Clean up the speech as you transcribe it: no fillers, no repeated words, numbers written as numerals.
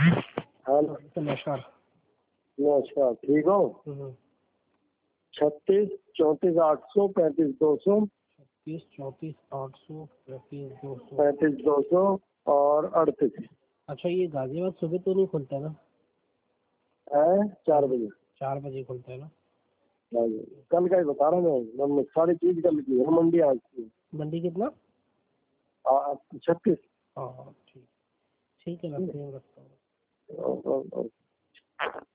Hello, नमस्कार। नमस्कार, ठीक हो? 36 34 800 35 200 34 800 35 200 35 200 और 38 अच्छा, ये गाजियाबाद सुबह तो नहीं खुलता है ना? है 4 बजे। 4 बजे खुलता है ना? कल का ही बता रहा हूँ मैं, सारी चीज कल की है, मंडी आज की। मंडी कितना? 36। हाँ ठीक है, रखते हैं, रखता हूँ।